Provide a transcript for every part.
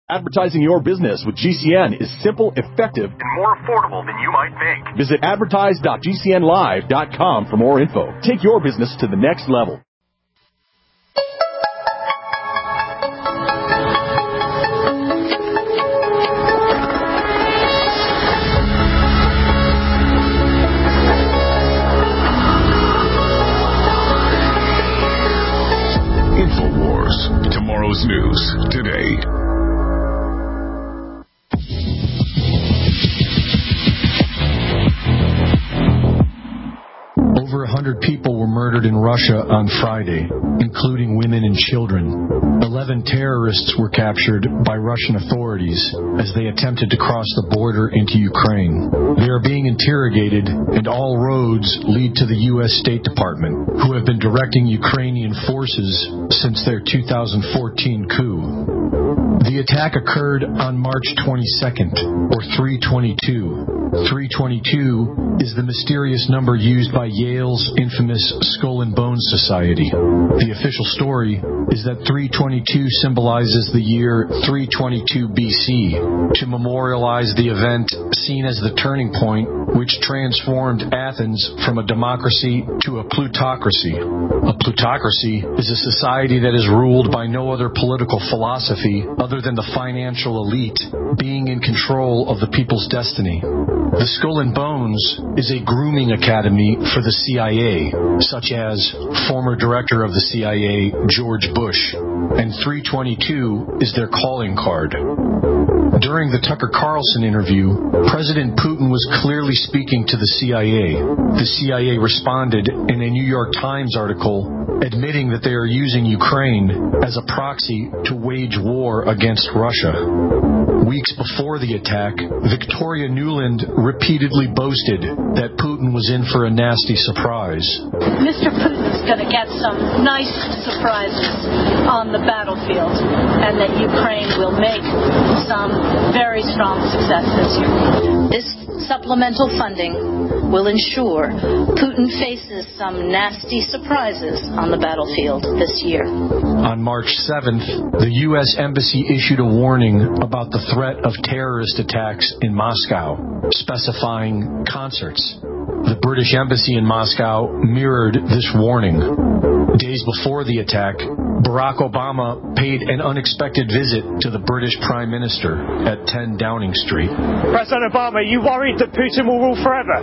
Advertising your business with GCN is simple, effective, and more affordable than you might think. Visit advertise.gcnlive.com for more info. Take your business to the next level. InfoWars. Tomorrow's news today. Over 100 people were murdered in Russia on Friday, including women and children. 11 terrorists were captured by Russian authorities as they attempted to cross the border into Ukraine. They are being interrogated, and all roads lead to the U.S. State Department, who have been directing Ukrainian forces since their 2014 coup. The attack occurred on March 22nd, or 322. 322 is the mysterious number used by Yale's infamous Skull and Bones Society. The official story is that 322 symbolizes the year 322 BC, to memorialize the event seen as the turning point which transformed Athens from a democracy to a plutocracy. A plutocracy is a society that is ruled by no other political philosophy other than the financial elite being in control of the people's destiny. The Skull and Bones is a grooming academy for the CIA, such as former director of the CIA, George Bush, and 322 is their calling card. During the Tucker Carlson interview, President Putin was clearly speaking to the CIA. The CIA responded in a New York Times article admitting that they are using Ukraine as a proxy to wage war against Russia. Weeks before the attack, Victoria Nuland repeatedly boasted that Putin was in for a nasty surprise. Mr. Putin's going to get some nice surprises on the battlefield, and that Ukraine will make some very strong success this year. This supplemental funding will ensure Putin faces some nasty surprises on the battlefield this year. On March 7th, the U.S. Embassy issued a warning about the threat of terrorist attacks in Moscow, specifying concerts. The British Embassy in Moscow mirrored this warning. Days before the attack, Barack Obama paid an unexpected visit to the British Prime Minister at 10 Downing Street. President Obama, are you worried that Putin will rule forever?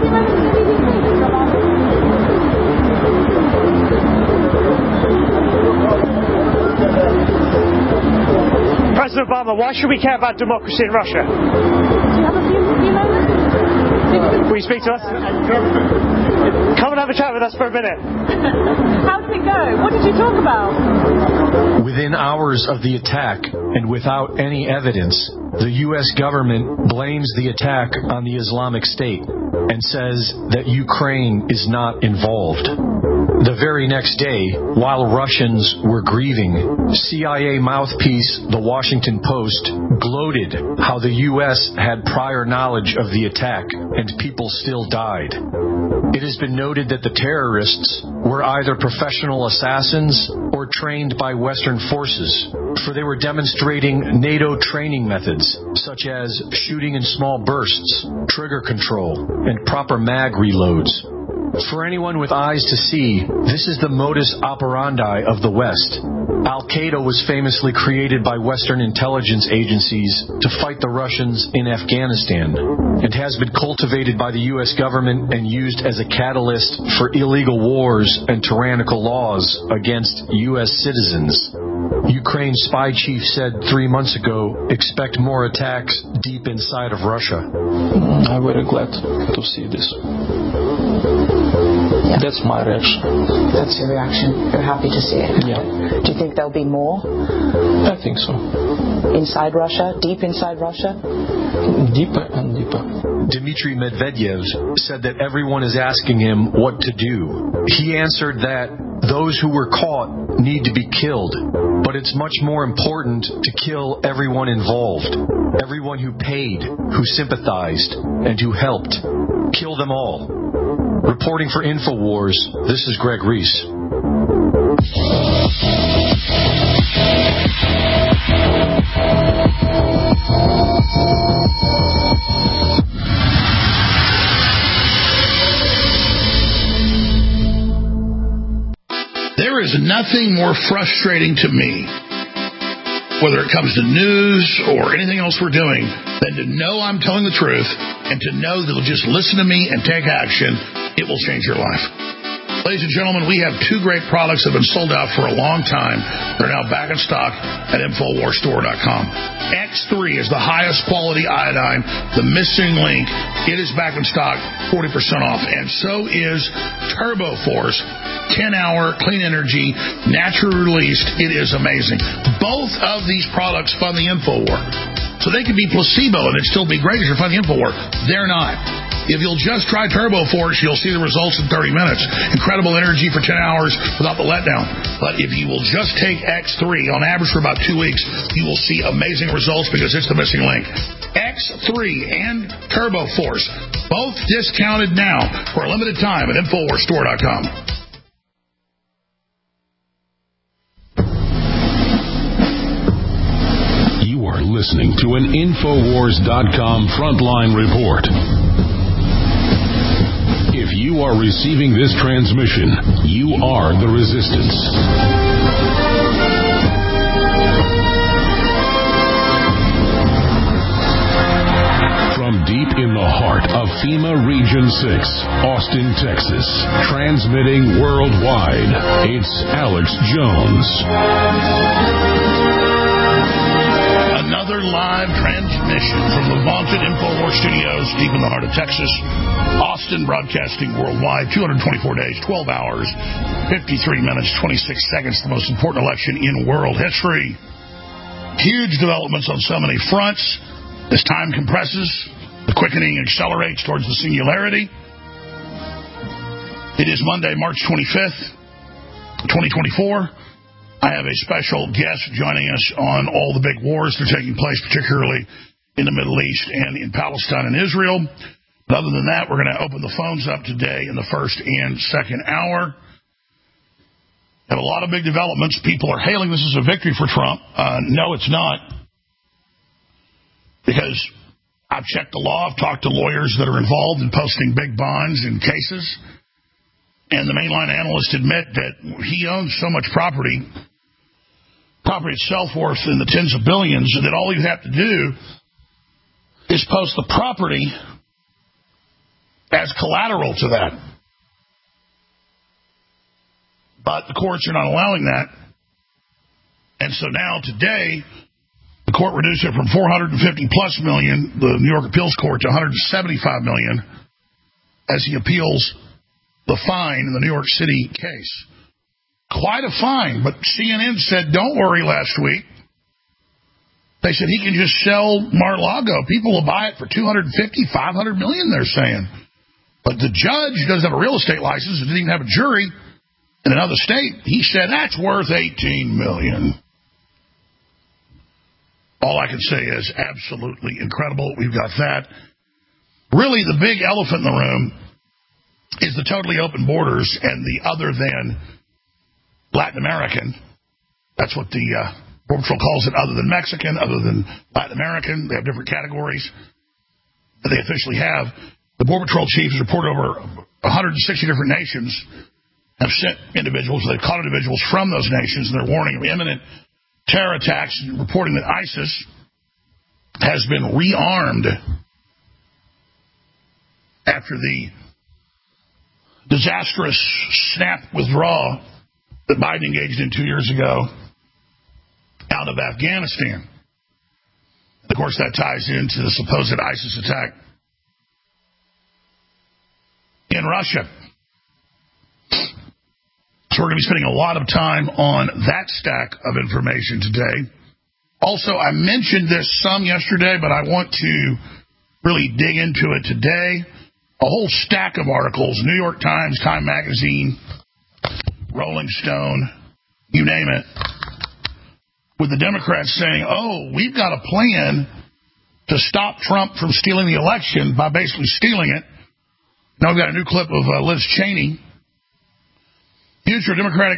President Obama, why should we care about democracy in Russia? Do you have a few moments? Will you speak to us? Come and have a chat with us for a minute. How did it go? What did you talk about? Within hours of the attack, and without any evidence, the U.S. government blames the attack on the Islamic State and says that Ukraine is not involved. The very next day, while Russians were grieving, CIA mouthpiece The Washington Post gloated how the U.S. had prior knowledge of the attack and people still died. It has been noted that the terrorists were either professional assassins or trained by Western forces, for they were demonstrating NATO training methods, such as shooting in small bursts, trigger control, and proper mag reloads. For anyone with eyes to see, this is the modus operandi of the West. Al-Qaeda was famously created by Western intelligence agencies to fight the Russians in Afghanistan, and has been cultivated by the U.S. government and used as a catalyst for illegal wars and tyrannical laws against U.S. citizens. Ukraine's spy chief said 3 months ago, expect more attacks deep inside of Russia. I'm very glad to see this. Yeah. That's my reaction. That's your reaction. You're happy to see it. Yeah. Do you think there'll be more? I think so. Inside Russia? Deep inside Russia? Deeper and deeper. Dmitry Medvedev said that everyone is asking him what to do. He answered that those who were caught need to be killed, but it's much more important to kill everyone involved. Everyone who paid, who sympathized, and who helped. Kill them all. Reporting for InfoWars, this is Greg Reese. nothing more frustrating to me, whether it comes to news or anything else we're doing, than to know I'm telling the truth and to know that you'll just listen to me and take action. It will change your life. Ladies and gentlemen, we have two great products that have been sold out for a long time. They're now back in stock at InfoWarsStore.com. X3 is the highest quality iodine, the missing link. It is back in stock, 40% off. And so is TurboForce, 10-hour clean energy, naturally released. It is amazing. Both of these products fund the InfoWar. So they could be placebo and it'd still be great if you're funding InfoWar. They're not. If you'll just try TurboForce, you'll see the results in 30 minutes. Incredible energy for 10 hours without the letdown. But if you will just take X3, on average for about 2 weeks, you will see amazing results because it's the missing link. X3 and TurboForce, both discounted now for a limited time at InfoWarsStore.com. You are listening to an InfoWars.com frontline report. If you are receiving this transmission, you are the resistance. From deep in the heart of FEMA Region 6, Austin, Texas, transmitting worldwide, it's Alex Jones. Another live transmission from the vaunted InfoWars studios deep in the heart of Texas. Austin, broadcasting worldwide, 224 days, 12 hours, 53 minutes, 26 seconds, the most important election in world history. Huge developments on so many fronts. As time compresses, the quickening accelerates towards the singularity. It is Monday, March 25th, 2024. I have a special guest joining us on all the big wars that are taking place, particularly in the Middle East and in Palestine and Israel. But other than that, we're going to open the phones up today in the first and second hour. Have a lot of big developments. People are hailing this as a victory for Trump. No, it's not. Because I've checked the law. I've talked to lawyers that are involved in posting big bonds in cases. And the mainline analysts admit that he owns so much property itself worth in the tens of billions, that all you have to do is post the property as collateral to that. But the courts are not allowing that. And so now today, the court reduced it from $450+ million, the New York Appeals Court, to $175 million as he appeals the fine in the New York City case. Quite a fine, but CNN said, don't worry last week. They said he can just sell Mar-a-Lago. People will buy it for $250, $500 million, they're saying. But the judge doesn't have a real estate license and didn't even have a jury in another state. He said, that's worth $18 million. All I can say is absolutely incredible. We've got that. Really, the big elephant in the room is the totally open borders and the other than Latin American. That's what the Border Patrol calls it, other than Mexican, other than Latin American. They have different categories that they officially have. The Border Patrol chiefs report over 160 different nations have sent individuals, they've caught individuals from those nations, and they're warning of imminent terror attacks and reporting that ISIS has been rearmed after the disastrous snap withdrawal that Biden engaged in 2 years ago out of Afghanistan. Of course, that ties into the supposed ISIS attack in Russia. So we're going to be spending a lot of time on that stack of information today. Also, I mentioned this some yesterday, but I want to really dig into it today. A whole stack of articles, New York Times, Time Magazine, Rolling Stone, you name it, with the Democrats saying, oh, we've got a plan to stop Trump from stealing the election by basically stealing it. Now we've got a new clip of Liz Cheney. Future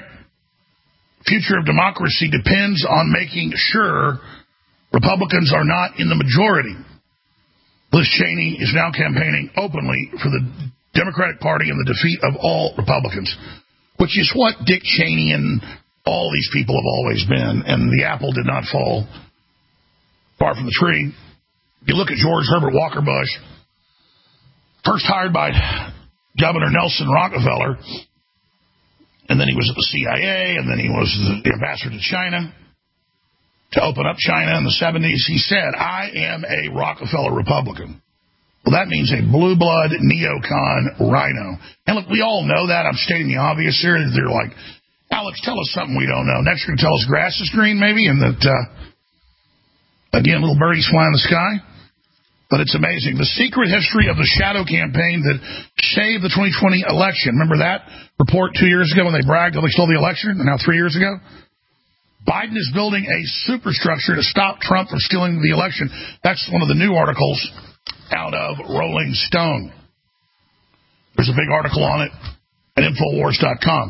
of democracy depends on making sure Republicans are not in the majority. Liz Cheney is now campaigning openly for the Democratic Party and the defeat of all Republicans, which is what Dick Cheney and all these people have always been, and the apple did not fall far from the tree. If you look at George Herbert Walker Bush, first hired by Governor Nelson Rockefeller, and then he was at the CIA, and then he was the ambassador to China to open up China in the 70s. He said, I am a Rockefeller Republican. Well, that means a blue blood neocon rhino. And look, we all know that. I'm stating the obvious here. They're like, Alex, tell us something we don't know. Next, you're going to tell us grass is green, maybe, and that, again, little birdies fly in the sky. But it's amazing. The secret history of the shadow campaign that saved the 2020 election. Remember that report 2 years ago when they bragged that they stole the election, and now 3 years ago? Biden is building a superstructure to stop Trump from stealing the election. That's one of the new articles out of Rolling Stone. There's a big article on it at Infowars.com.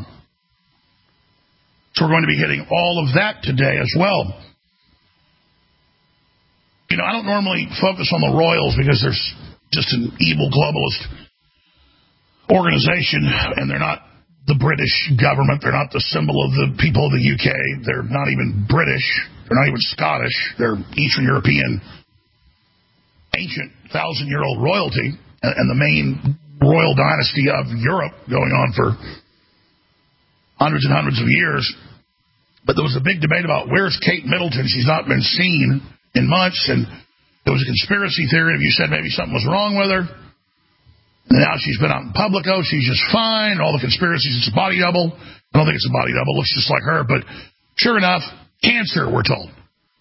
So we're going to be hitting all of that today as well. You know, I don't normally focus on the royals because there's just an evil globalist organization, and they're not the British government. They're not the symbol of the people of the UK. They're not even British. They're not even Scottish. They're Eastern European, ancient 1,000-year-old royalty, and the main royal dynasty of Europe going on for hundreds and hundreds of years. But there was a big debate about where's Kate Middleton. She's not been seen in months, and there was a conspiracy theory of you said maybe something was wrong with her. And now she's been out in public. Oh, she's just fine. All the conspiracies, it's a body double. I don't think it's a body double. It looks just like her. But sure enough, cancer, we're told.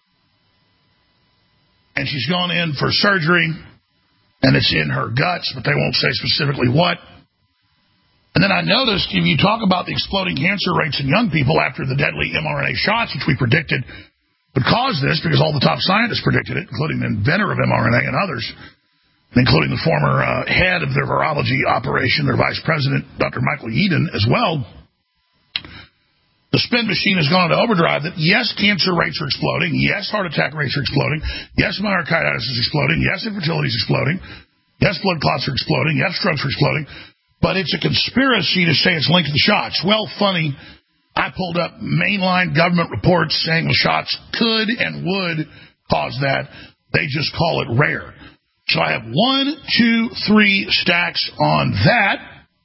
And she's gone in for surgery, and it's in her guts, but they won't say specifically what. And then I noticed, if you talk about the exploding cancer rates in young people after the deadly mRNA shots, which we predicted would cause this because all the top scientists predicted it, including the inventor of mRNA and others, including the former head of their virology operation, their vice president, Dr. Michael Yeadon, as well. The spin machine has gone into overdrive that, yes, cancer rates are exploding. Yes, heart attack rates are exploding. Yes, myocarditis is exploding. Yes, infertility is exploding. Yes, blood clots are exploding. Yes, strokes are exploding. But it's a conspiracy to say it's linked to the shots. Well, funny, I pulled up mainline government reports saying the shots could and would cause that. They just call it rare. So I have 1, 2, 3 stacks on that.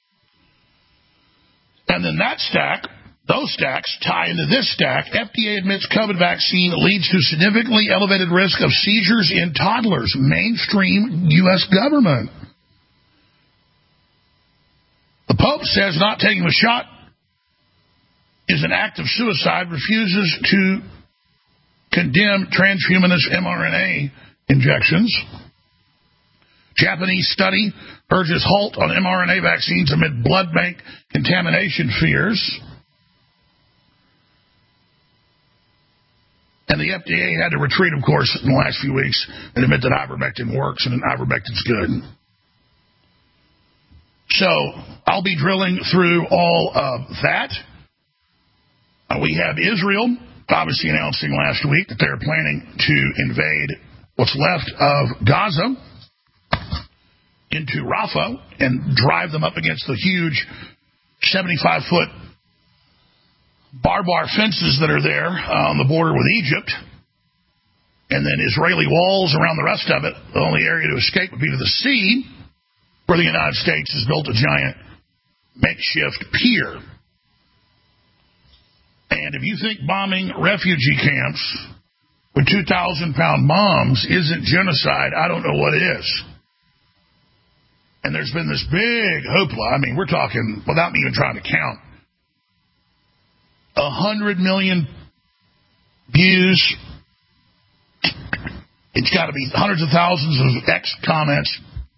And then that stack, those stacks tie into this stack. FDA admits COVID vaccine leads to significantly elevated risk of seizures in toddlers. Mainstream U.S. government. The Pope says not taking the shot is an act of suicide, refuses to condemn transhumanist mRNA injections. Japanese study urges halt on mRNA vaccines amid blood bank contamination fears. And the FDA had to retreat, of course, in the last few weeks and admit that ivermectin works and ivermectin's good. So I'll be drilling through all of that. We have Israel obviously announcing last week that they're planning to invade what's left of Gaza into Rafah and drive them up against the huge 75-foot barbed wire fences that are there on the border with Egypt. And then Israeli walls around the rest of it. The only area to escape would be to the sea, where the United States has built a giant makeshift pier. And if you think bombing refugee camps with 2,000-pound bombs isn't genocide, I don't know what is. And there's been this big hoopla. I mean, we're talking, without me even trying to count, 100 million views. It's got to be hundreds of thousands of X comments.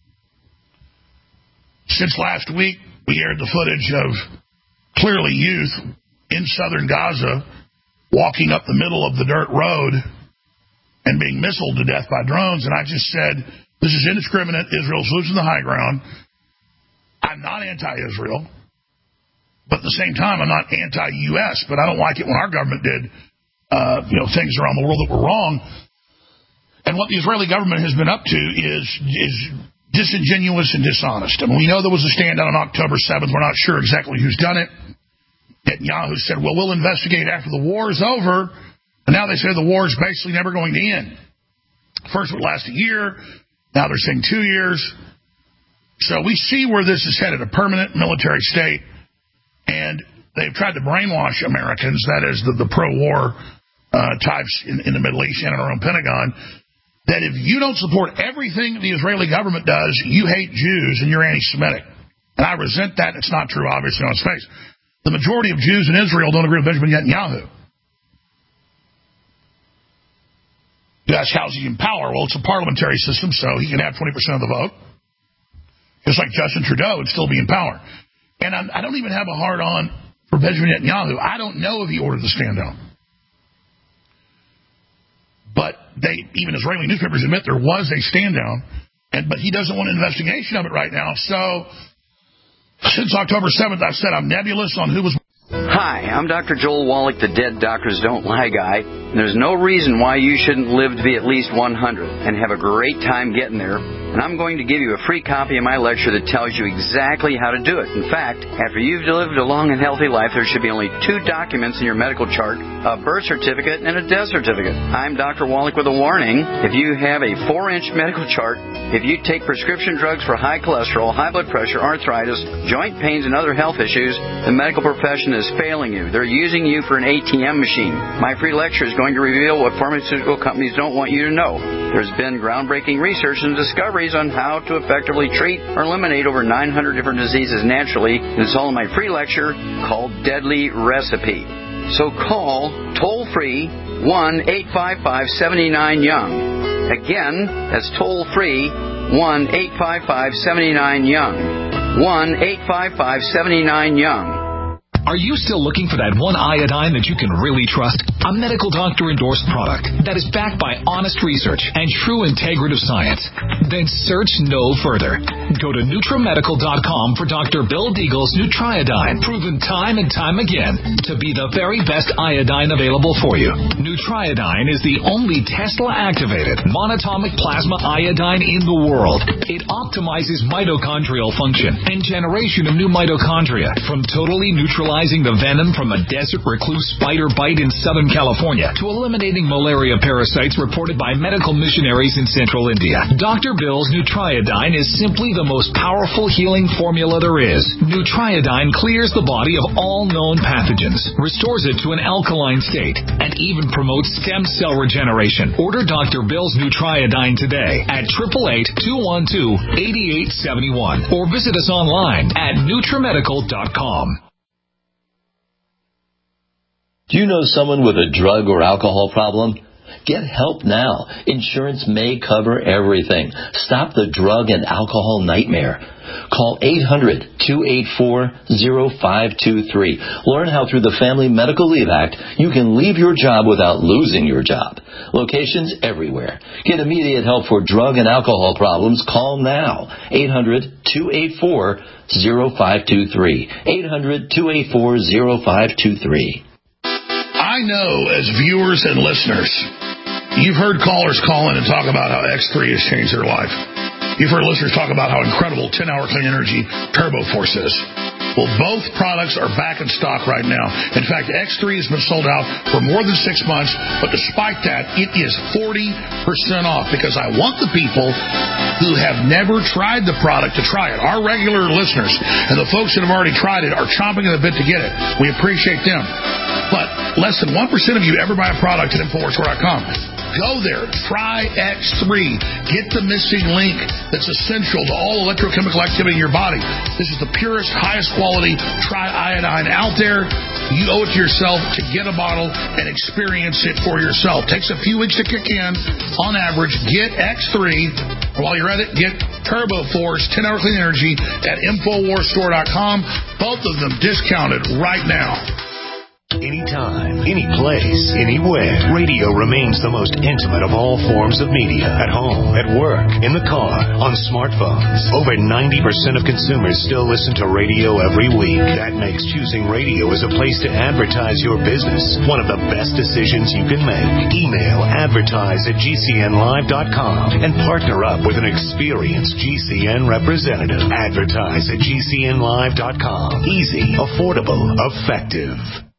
Since last week, we aired the footage of clearly youth in southern Gaza walking up the middle of the dirt road and being missiled to death by drones. And I just said, this is indiscriminate. Israel's losing the high ground. I'm not anti-Israel. But at the same time, I'm not anti-U.S. But I don't like it when our government did things around the world that were wrong. And what the Israeli government has been up to is disingenuous and dishonest. I mean, we know there was a stand down on October 7th. We're not sure exactly who's done it. Netanyahu said, well, we'll investigate after the war is over. And now they say the war is basically never going to end. First it would last a year. Now they're saying 2 years. So we see where this is headed, a permanent military state. And they've tried to brainwash Americans, that is the pro-war types in the Middle East and in our own Pentagon, that if you don't support everything the Israeli government does, you hate Jews and you're anti-Semitic. And I resent that. It's not true, obviously, on its face. The majority of Jews in Israel don't agree with Benjamin Netanyahu. You ask, how's he in power? Well, it's a parliamentary system, so he can have 20% of the vote. Just like Justin Trudeau would still be in power. And I don't even have a hard-on for Benjamin Netanyahu. I don't know if he ordered the stand-down. But even Israeli newspapers admit there was a stand-down, but he doesn't want an investigation of it right now. So since October 7th, I've said I'm nebulous on who was... Hi, I'm Dr. Joel Wallach, the Dead Doctors Don't Lie guy. There's no reason why you shouldn't live to be at least 100 and have a great time getting there. And I'm going to give you a free copy of my lecture that tells you exactly how to do it. In fact, after you've lived a long and healthy life, there should be only 2 documents in your medical chart, a birth certificate and a death certificate. I'm Dr. Wallach with a warning. If you have a 4-inch medical chart, if you take prescription drugs for high cholesterol, high blood pressure, arthritis, joint pains, and other health issues, the medical profession is failing you. They're using you for an ATM machine. My free lecture is going to reveal what pharmaceutical companies don't want you to know. There's been groundbreaking research and discoveries on how to effectively treat or eliminate over 900 different diseases naturally. It's all in my free lecture called Deadly Recipe. So call toll-free 1-855-79-YOUNG. Again, that's toll-free 1-855-79-YOUNG. 1-855-79-YOUNG. Are you still looking for that one iodine that you can really trust? A medical doctor-endorsed product that is backed by honest research and true integrative science? Then search no further. Go to NutriMedical.com for Dr. Bill Deagle's Nutriodine, proven time and time again to be the very best iodine available for you. Nutriodine is the only Tesla-activated monatomic plasma iodine in the world. It optimizes mitochondrial function and generation of new mitochondria from totally neutralizing the venom from a desert recluse spider bite in Southern California to eliminating malaria parasites reported by medical missionaries in central India. Dr. Bill's Nutriodine is simply the most powerful healing formula there is. Nutriodine clears the body of all known pathogens, restores it to an alkaline state, and even promotes stem cell regeneration. Order Dr. Bill's Nutriodine today at 888-212-8871 or visit us online at NutriMedical.com. Do you know someone with a drug or alcohol problem? Get help now. Insurance may cover everything. Stop the drug and alcohol nightmare. Call 800-284-0523. Learn how through the Family Medical Leave Act you can leave your job without losing your job. Locations everywhere. Get immediate help for drug and alcohol problems. Call now. 800-284-0523. 800-284-0523. I know as viewers and listeners, you've heard callers call in and talk about how X3 has changed their life. You've heard listeners talk about how incredible 10-hour clean energy Turbo Force is. Well, both products are back in stock right now. In fact, X3 has been sold out for more than 6 months, but despite that, it is 40% off because I want the people who have never tried the product to try it. Our regular listeners and the folks that have already tried it are chomping at the bit to get it. We appreciate them. But less than 1% of you ever buy a product at InfoWarsStore.com. Go there. Try X3. Get the missing link that's essential to all electrochemical activity in your body. This is the purest, highest quality tri-iodine out there. You owe it to yourself to get a bottle and experience it for yourself. Takes a few weeks to kick in. On average, get X3. While you're at it, get Turbo Force 10-hour clean energy at InfoWarsStore.com. Both of them discounted right now. Anytime, any place, anywhere. Radio remains the most intimate of all forms of media. At home, at work, in the car, on smartphones. Over 90% of consumers still listen to radio every week. That makes choosing radio as a place to advertise your business one of the best decisions you can make. Email advertise@gcnlive.com and partner up with an experienced GCN representative. Advertise@gcnlive.com. Easy, affordable, effective.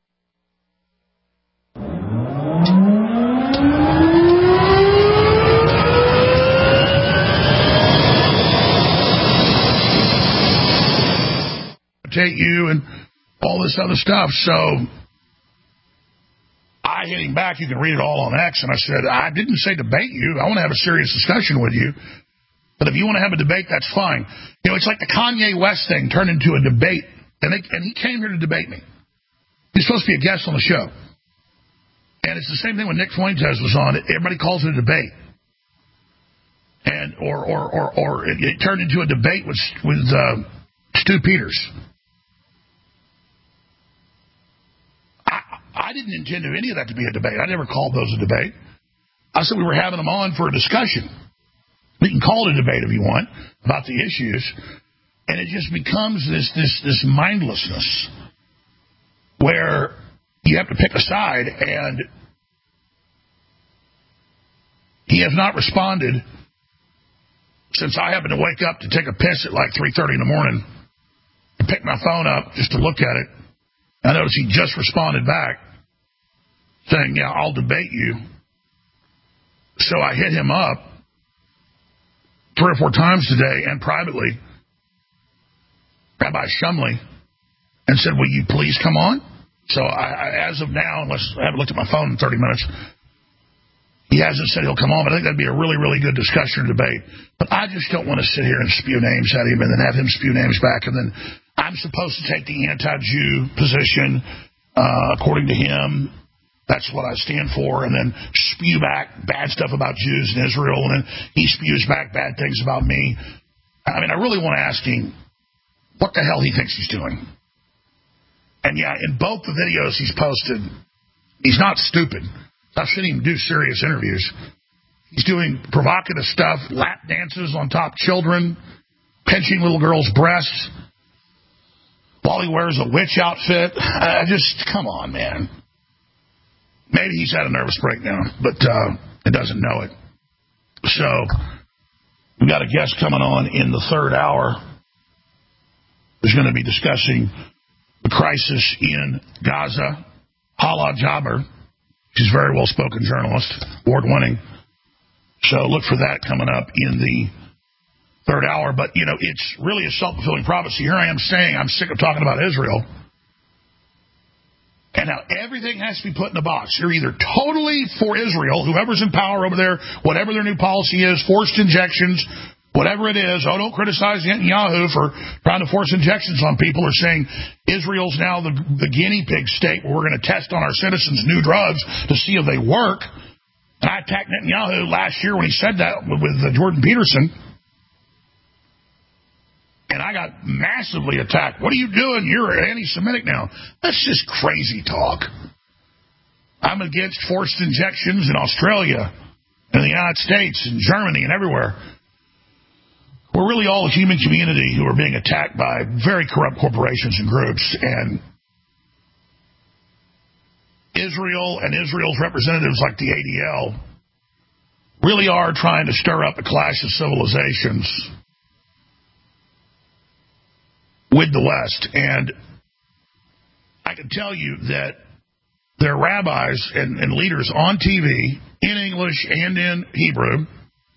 You and all this other stuff. So I hit him back. You can read it all on X. And I said, I didn't say debate you. I want to have a serious discussion with you. But if you want to have a debate, that's fine. You know, it's like the Kanye West thing turned into a debate. And he came here to debate me. He's supposed to be a guest on the show. And it's the same thing when Nick Fuentes was on. Everybody calls it a debate. And or it turned into a debate with Stu Peters. I didn't intend any of that to be a debate. I never called those a debate. I said we were having them on for a discussion. We can call it a debate if you want about the issues. And it just becomes this mindlessness where you have to pick a side, and he has not responded since I happened to wake up to take a piss at like 3:30 in the morning and pick my phone up just to look at it. I noticed he just responded back saying, yeah, I'll debate you. So I hit him up 3 or 4 times today and privately, Rabbi Shumley, and said, will you please come on? So I as of now, unless I haven't looked at my phone in 30 minutes, he hasn't said he'll come on, but I think that'd be a really, really good discussion or debate. But I just don't want to sit here and spew names at him and then have him spew names back, and then I'm supposed to take the anti-Jew position, according to him. That's what I stand for, and then spew back bad stuff about Jews in Israel, and then he spews back bad things about me. I mean, I really want to ask him what the hell he thinks he's doing. And yeah, in both the videos he's posted, he's not stupid. I've seen him do serious interviews. He's doing provocative stuff, lap dances on top children, pinching little girls' breasts while he wears a witch outfit. Just, come on, man. Maybe he's had a nervous breakdown, but it doesn't know it. So we've got a guest coming on in the 3rd hour who's going to be discussing the crisis in Gaza. Hala Jaber. She's a very well-spoken journalist, award-winning. So look for that coming up in the 3rd hour. But, you know, it's really a self-fulfilling prophecy. Here I am saying I'm sick of talking about Israel. And now everything has to be put in a box. You're either totally for Israel, whoever's in power over there, whatever their new policy is, forced injections, whatever it is. Oh, don't criticize Netanyahu for trying to force injections on people, or saying Israel's now the guinea pig state where we're going to test on our citizens new drugs to see if they work. And I attacked Netanyahu last year when he said that with Jordan Peterson. And I got massively attacked. What are you doing? You're anti-Semitic now. That's just crazy talk. I'm against forced injections in Australia, in the United States, in Germany, and everywhere. We're really all a human community who are being attacked by very corrupt corporations and groups. And Israel and Israel's representatives like the ADL really are trying to stir up a clash of civilizations with the West. And I can tell you that there are rabbis and leaders on TV in English and in Hebrew.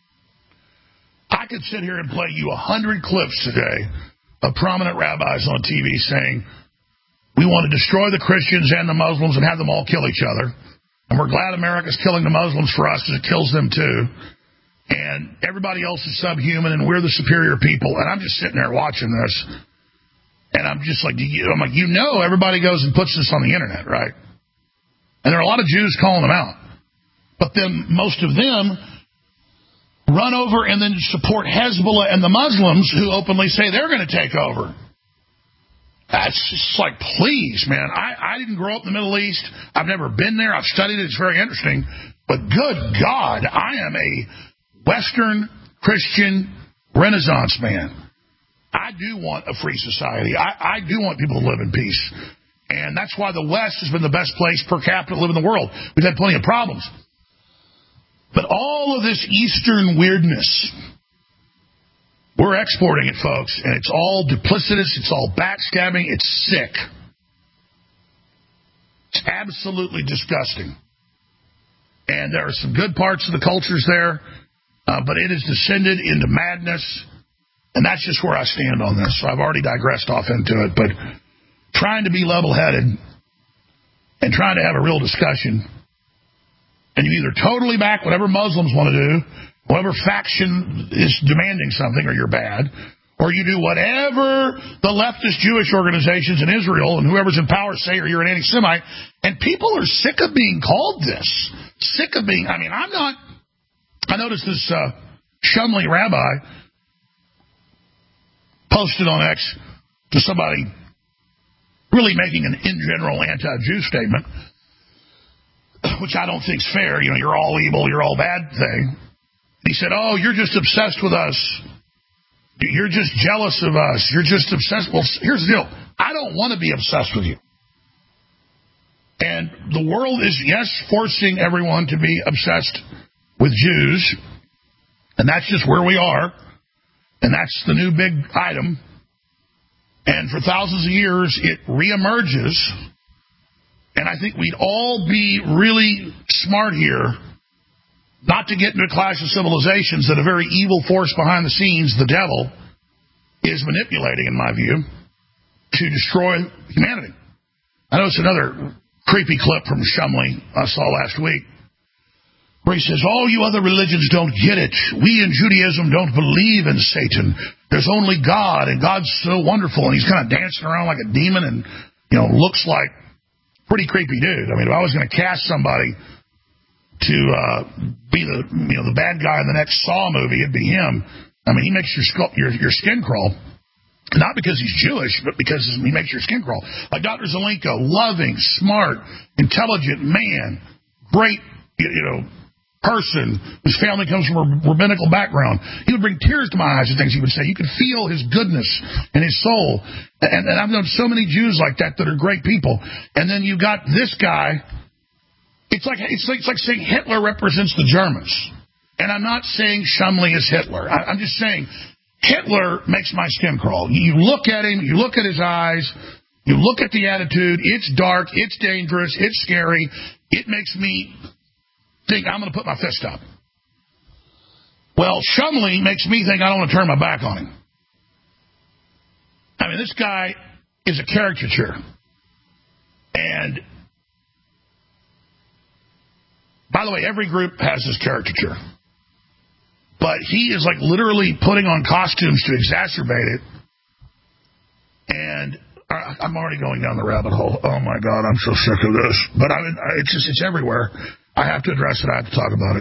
I could sit here and play you 100 clips today of prominent rabbis on TV saying, we want to destroy the Christians and the Muslims and have them all kill each other. And we're glad America's killing the Muslims for us because it kills them too. And everybody else is subhuman and we're the superior people. And I'm just sitting there watching this. And I'm just like, everybody goes and puts this on the internet, right? And there are a lot of Jews calling them out. But then most of them run over and then support Hezbollah and the Muslims who openly say they're going to take over. That's just like, please, man. I didn't grow up in the Middle East. I've never been there. I've studied it. It's very interesting. But good God, I am a Western Christian Renaissance man. I do want a free society. I do want people to live in peace. And that's why the West has been the best place per capita to live in the world. We've had plenty of problems. But all of this Eastern weirdness, we're exporting it, folks, and it's all duplicitous, it's all backstabbing, it's sick. It's absolutely disgusting. And there are some good parts of the cultures there, but it has descended into madness, and that's just where I stand on this. So I've already digressed off into it, but trying to be level-headed and trying to have a real discussion, and you either totally back whatever Muslims want to do, whatever faction is demanding something, or you're bad, or you do whatever the leftist Jewish organizations in Israel and whoever's in power say, or you're an anti-Semite, and people are sick of being called this. Sick of being, I noticed this Shumley rabbi posted on X to somebody really making an in general anti-Jew statement, which I don't think's fair. You know, you're all evil, you're all bad thing. He said, oh, you're just obsessed with us. You're just jealous of us. You're just obsessed. Well, here's the deal. I don't want to be obsessed with you. And the world is, yes, forcing everyone to be obsessed with Jews. And that's just where we are. And that's the new big item. And for thousands of years, it reemerges. And I think we'd all be really smart here not to get into a clash of civilizations that a very evil force behind the scenes, the devil, is manipulating, in my view, to destroy humanity. I noticed another creepy clip from Shumley I saw last week, where he says, all you other religions don't get it. We in Judaism don't believe in Satan. There's only God, and God's so wonderful. And he's kind of dancing around like a demon and, looks like a pretty creepy dude. I mean, if I was going to cast somebody to be the bad guy in the next Saw movie, it'd be him. I mean, he makes your skin crawl. Not because he's Jewish, but because he makes your skin crawl. Like Dr. Zelenko, loving, smart, intelligent man, great, person whose family comes from a rabbinical background. He would bring tears to my eyes at things he would say. You could feel his goodness and his soul. And I've known so many Jews like that are great people. And then you got this guy. It's like saying Hitler represents the Germans. And I'm not saying Shumley is Hitler. I'm just saying Hitler makes my skin crawl. You look at him, you look at his eyes, you look at the attitude. It's dark, it's dangerous, it's scary. It makes me think I'm going to put my fist up. Well, Shumley makes me think I don't want to turn my back on him. I mean, this guy is a caricature. And by the way, every group has this caricature. But he is like literally putting on costumes to exacerbate it. And I'm already going down the rabbit hole. Oh, my God, I'm so sick of this. But it's everywhere. I have to address it. I have to talk about it.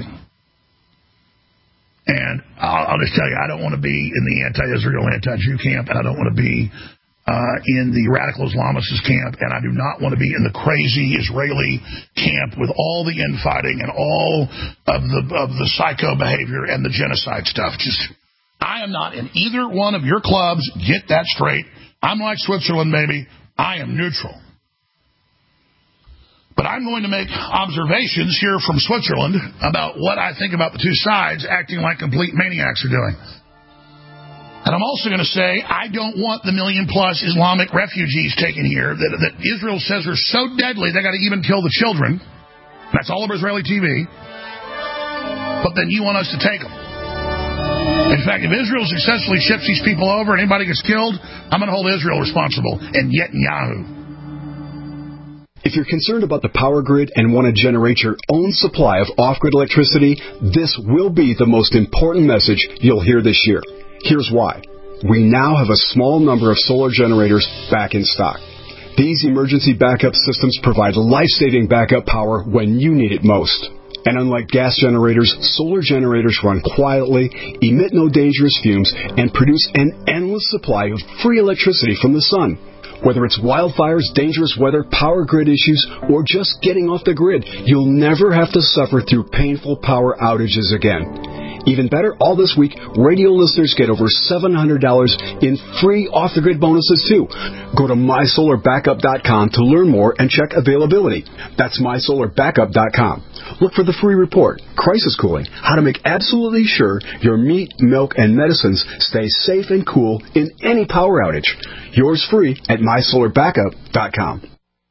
And I'll just tell you, I don't want to be in the anti-Israel, anti-Jew camp, and I don't want to be in the radical Islamicist camp, and I do not want to be in the crazy Israeli camp with all the infighting and all of the psycho behavior and the genocide stuff. I am not in either one of your clubs. Get that straight. I'm like Switzerland, baby. I am neutral. But I'm going to make observations here from Switzerland about what I think about the two sides acting like complete maniacs are doing. And I'm also going to say I don't want the 1 million+ Islamic refugees taken here that Israel says are so deadly they got to even kill the children. That's all over Israeli TV. But then you want us to take them. In fact, if Israel successfully ships these people over and anybody gets killed, I'm going to hold Israel responsible and Netanyahu. If you're concerned about the power grid and want to generate your own supply of off-grid electricity, this will be the most important message you'll hear this year. Here's why. We now have a small number of solar generators back in stock. These emergency backup systems provide life-saving backup power when you need it most. And unlike gas generators, solar generators run quietly, emit no dangerous fumes, and produce an endless supply of free electricity from the sun. Whether it's wildfires, dangerous weather, power grid issues, or just getting off the grid, you'll never have to suffer through painful power outages again. Even better, all this week, radio listeners get over $700 in free off-the-grid bonuses, too. Go to MySolarBackup.com to learn more and check availability. That's MySolarBackup.com. Look for the free report, Crisis Cooling, how to make absolutely sure your meat, milk, and medicines stay safe and cool in any power outage. Yours free at MySolarBackup.com.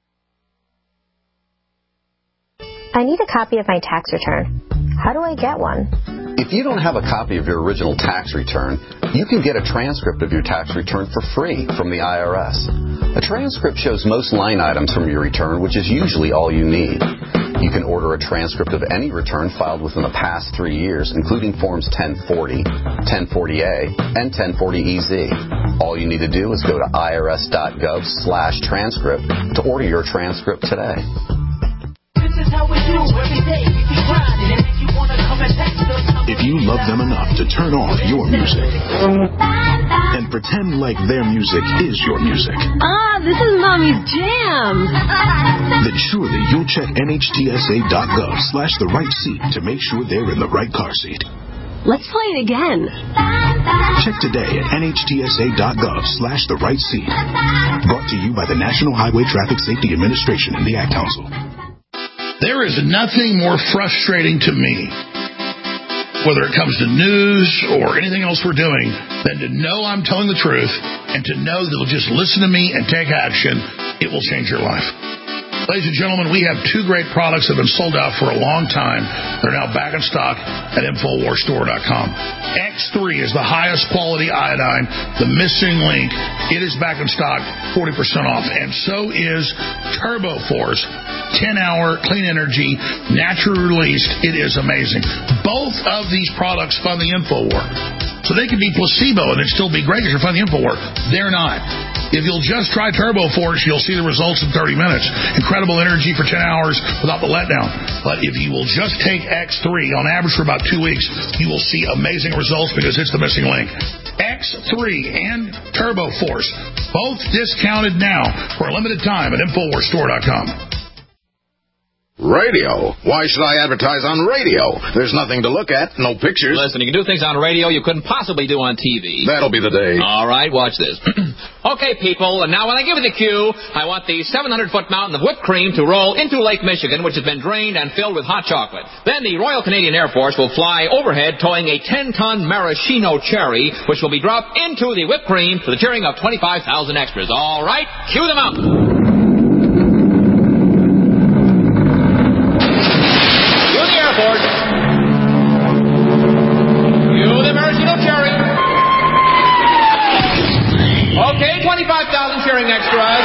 I need a copy of my tax return. How do I get one? If you don't have a copy of your original tax return, you can get a transcript of your tax return for free from the IRS. A transcript shows most line items from your return, which is usually all you need. You can order a transcript of any return filed within the past 3 years, including Forms 1040, 1040A, and 1040EZ. All you need to do is go to irs.gov/transcript to order your transcript today. This is how we do every day. We be grinding, and if you want to come and text us, if you love them enough to turn off your music and pretend like their music is your music. This is Mommy's jam. Then surely you'll check NHTSA.gov/the right seat to make sure they're in the right car seat. Let's play it again. Check today at NHTSA.gov/the right seat. Brought to you by the National Highway Traffic Safety Administration and the Ad Council. There is nothing more frustrating to me, whether it comes to news or anything else we're doing, than to know I'm telling the truth and to know that you'll just listen to me and take action. It will change your life. Ladies and gentlemen, we have two great products that have been sold out for a long time. They're now back in stock at InfoWarsStore.com. X3 is the highest quality iodine, the missing link. It is back in stock, 40% off. And so is TurboForce, 10-hour clean energy, naturally released. It is amazing. Both of these products fund the InfoWar. So they could be placebo and it'd still be great if you're funding the InfoWar. They're not. If you'll just try TurboForce, you'll see the results in 30 minutes. Incredible energy for 10 hours without the letdown. But if you will just take X3 on average for about 2 weeks, you will see amazing results because it's the missing link. X3 and TurboForce, both discounted now for a limited time at InfoWarsStore.com. Radio? Why should I advertise on radio? There's nothing to look at, no pictures. Listen, you can do things on radio you couldn't possibly do on TV. That'll be the day. All right, watch this. Okay, people, and now when I give you the cue, I want the 700-foot mountain of whipped cream to roll into Lake Michigan, which has been drained and filled with hot chocolate. Then the Royal Canadian Air Force will fly overhead towing a 10-ton maraschino cherry, which will be dropped into the whipped cream to the cheering of 25,000 extras. All right, cue the mountain. Okay, 25,000 cheering extras.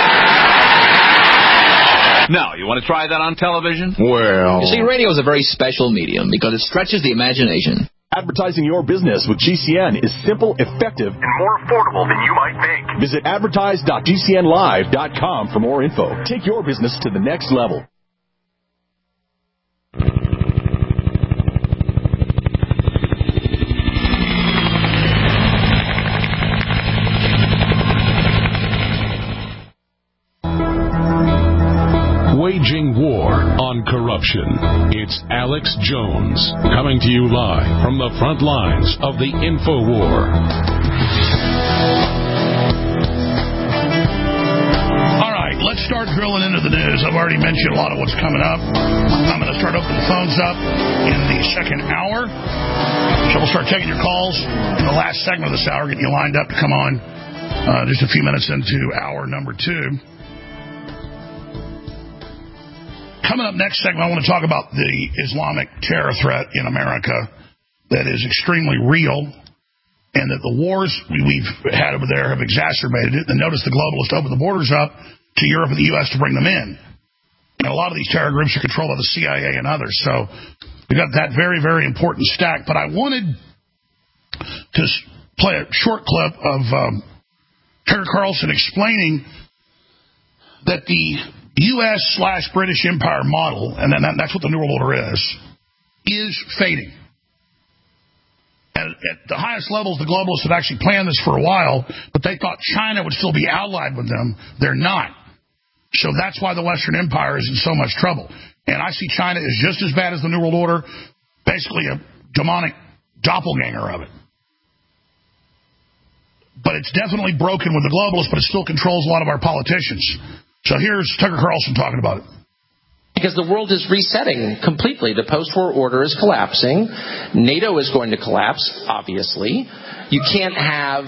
Now, you want to try that on television? Well... You see, radio is a very special medium because it stretches the imagination. Advertising your business with GCN is simple, effective, and more affordable than you might think. Visit advertise.gcnlive.com for more info. Take your business to the next level. Waging war on corruption. It's Alex Jones coming to you live from the front lines of the InfoWar. All right, let's start drilling into the news. I've already mentioned a lot of what's coming up. I'm going to start opening the phones up in the second hour. So we'll start taking your calls in the last segment of this hour, getting you lined up to come on just a few minutes into hour number 2. Coming up next segment, I want to talk about the Islamic terror threat in America that is extremely real and that the wars we've had over there have exacerbated it. And notice the globalists opened the borders up to Europe and the U.S. to bring them in. And a lot of these terror groups are controlled by the CIA and others. So we've got that very, very important stack. But I wanted to play a short clip of Tucker Carlson explaining that the U.S./British Empire model, and then that's what the New World Order is fading. And at the highest levels, the globalists have actually planned this for a while, but they thought China would still be allied with them. They're not. So that's why the Western Empire is in so much trouble. And I see China as just as bad as the New World Order, basically a demonic doppelganger of it. But it's definitely broken with the globalists, but it still controls a lot of our politicians. So here's Tucker Carlson talking about it. Because the world is resetting completely. The post-war order is collapsing. NATO is going to collapse, obviously. You can't have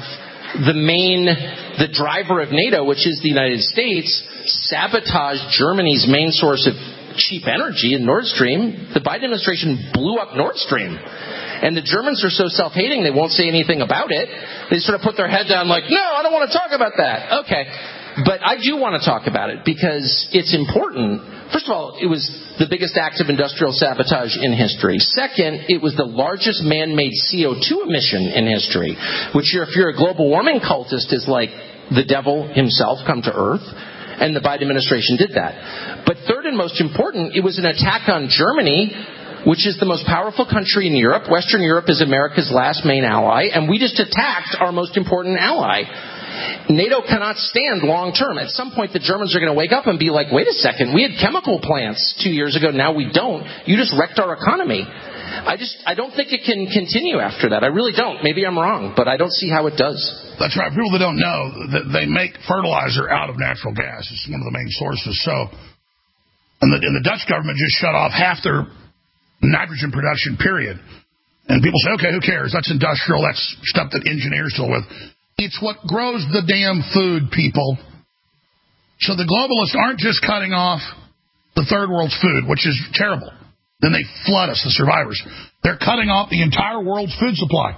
the driver of NATO, which is the United States, sabotage Germany's main source of cheap energy in Nord Stream. The Biden administration blew up Nord Stream. And the Germans are so self-hating, they won't say anything about it. They sort of put their head down like, no, I don't want to talk about that. Okay. But I do want to talk about it because it's important. First of all, it was the biggest act of industrial sabotage in history. Second, it was the largest man-made CO2 emission in history, which if you're a global warming cultist is like the devil himself come to Earth. And the Biden administration did that. But third and most important, it was an attack on Germany, which is the most powerful country in Europe. Western Europe is America's last main ally, and we just attacked our most important ally. NATO cannot stand long term. At some point, the Germans are going to wake up and be like, wait a second, we had chemical plants 2 years ago, now we don't. You just wrecked our economy. I don't think it can continue after that. I really don't. Maybe I'm wrong, but I don't see how it does. That's right. People that don't know, that they make fertilizer out of natural gas. It's one of the main sources. So, and the Dutch government just shut off half their nitrogen production, period. And people say, okay, who cares? That's industrial. That's stuff that engineers deal with. It's what grows the damn food, people. So the globalists aren't just cutting off the third world's food, which is terrible. Then they flood us, the survivors. They're cutting off the entire world's food supply.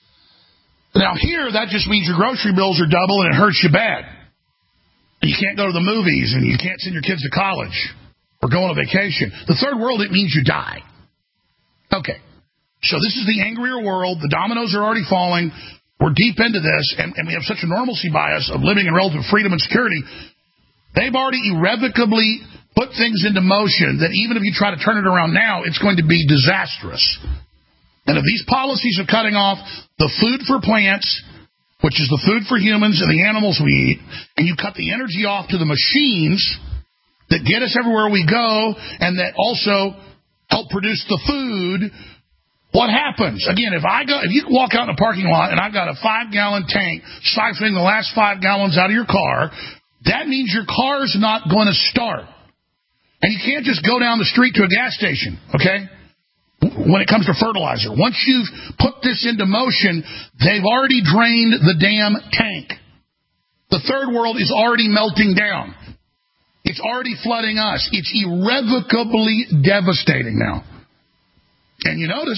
Now here, that just means your grocery bills are double and it hurts you bad. And you can't go to the movies and you can't send your kids to college or go on a vacation. The third world, it means you die. Okay. So this is the angrier world. The dominoes are already falling. We're deep into this, and we have such a normalcy bias of living in relative freedom and security. They've already irrevocably put things into motion that even if you try to turn it around now, it's going to be disastrous. And if these policies of cutting off the food for plants, which is the food for humans and the animals we eat, and you cut the energy off to the machines that get us everywhere we go and that also help produce the food, what happens? Again, if you walk out in a parking lot and I've got a 5-gallon tank siphoning the last 5 gallons out of your car, that means your car's not going to start. And you can't just go down the street to a gas station, okay? When it comes to fertilizer. Once you've put this into motion, they've already drained the damn tank. The third world is already melting down. It's already flooding us. It's irrevocably devastating now. And you notice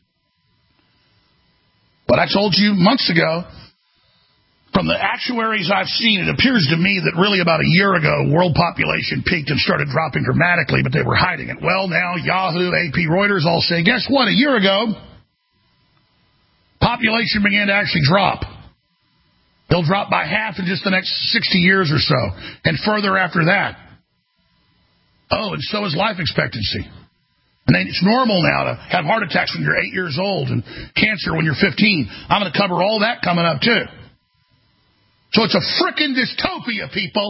what I told you months ago, from the actuaries I've seen, it appears to me that really about a year ago, world population peaked and started dropping dramatically, but they were hiding it. Well, now Yahoo, AP, Reuters all say, guess what? A year ago, population began to actually drop. They'll drop by half in just the next 60 years or so, and further after that. Oh, and so is life expectancy. And then it's normal now to have heart attacks when you're 8 years old and cancer when you're 15. I'm going to cover all that coming up, too. So it's a frickin' dystopia, people.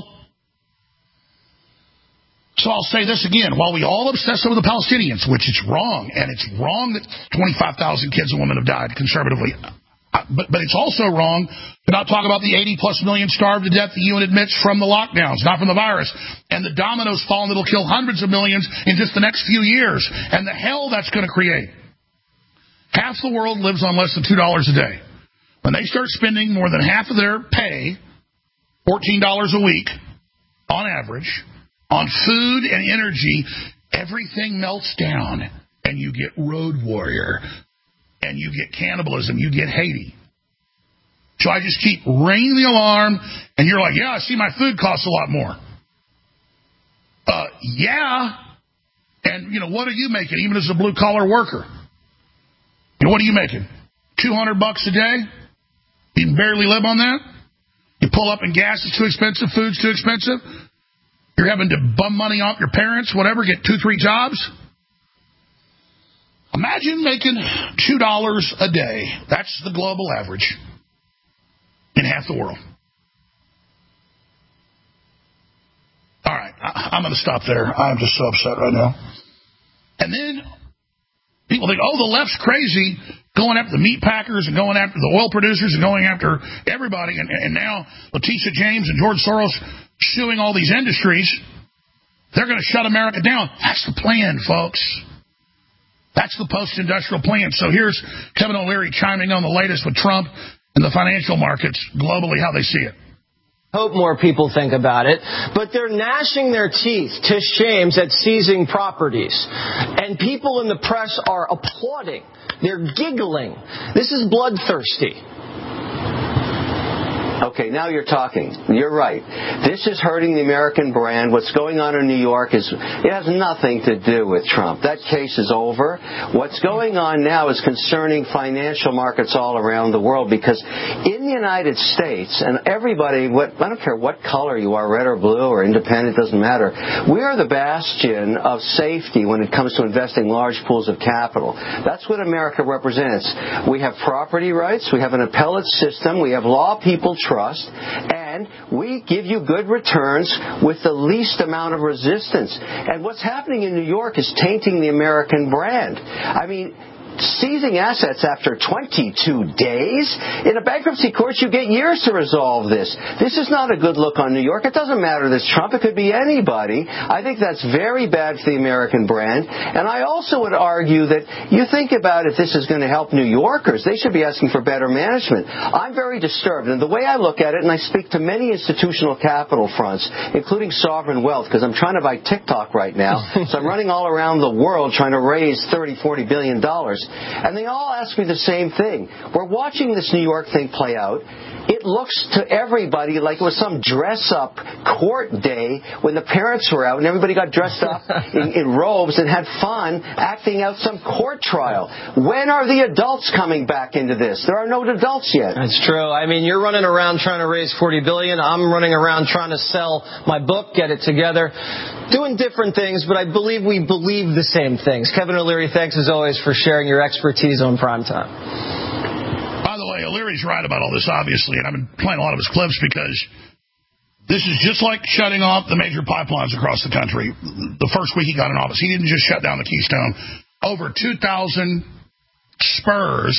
So I'll say this again. While we all obsess over the Palestinians, which is wrong, and it's wrong that 25,000 kids and women have died conservatively, but it's also wrong to not talk about the 80-plus million starved to death the UN admits from the lockdowns, not from the virus, and the dominoes falling that'll kill hundreds of millions in just the next few years, and the hell that's going to create. Half the world lives on less than $2 a day. When they start spending more than half of their pay, $14 a week, on average, on food and energy, everything melts down, and you get road warrior, and you get cannibalism, you get Haiti. So I just keep ringing the alarm, and you're like, yeah, I see my food costs a lot more. Yeah. And, what are you making, even as a blue-collar worker? What are you making? $200 a day? You can barely live on that? You pull up and gas is too expensive, food's too expensive? You're having to bum money off your parents, whatever, get 2-3 jobs? Imagine making $2 a day. That's the global average in half the world. All right, I'm going to stop there. I'm just so upset right now. And then people think, oh, the left's crazy, going after the meat packers and going after the oil producers and going after everybody. And now Letitia James and George Soros suing all these industries. They're going to shut America down. That's the plan, folks. That's the post-industrial plan. So here's Kevin O'Leary chiming on the latest with Trump and the financial markets globally, how they see it. Hope more people think about it, but they're gnashing their teeth to shames at seizing properties. And people in the press are applauding. They're giggling. This is bloodthirsty. Okay, now you're talking. You're right. This is hurting the American brand. What's going on in New York it has nothing to do with Trump. That case is over. What's going on now is concerning financial markets all around the world, because in the United States, and everybody, I don't care what color you are, red or blue or independent, doesn't matter, we are the bastion of safety when it comes to investing large pools of capital. That's what America represents. We have property rights. We have an appellate system. We have law people trust, and we give you good returns with the least amount of resistance. And what's happening in New York is tainting the American brand. I mean, seizing assets after 22 days? In a bankruptcy court, you get years to resolve this. This is not a good look on New York. It doesn't matter this Trump. It could be anybody. I think that's very bad for the American brand. And I also would argue that you think about if this is going to help New Yorkers, they should be asking for better management. I'm very disturbed. And the way I look at it, and I speak to many institutional capital fronts, including sovereign wealth, because I'm trying to buy TikTok right now. So I'm running all around the world trying to raise $30, $40 billion. And they all ask me the same thing. We're watching this New York thing play out. It looks to everybody like it was some dress-up court day when the parents were out and everybody got dressed up in robes and had fun acting out some court trial. When are the adults coming back into this? There are no adults yet. That's true. I mean, you're running around trying to raise $40 billion. I'm running around trying to sell my book, get it together, doing different things, but I believe we believe the same things. Kevin O'Leary, thanks as always for sharing your expertise on Primetime. By the way, O'Leary's right about all this, obviously, and I've been playing a lot of his clips because this is just like shutting off the major pipelines across the country. The first week he got in office, he didn't just shut down the Keystone. Over 2,000 spurs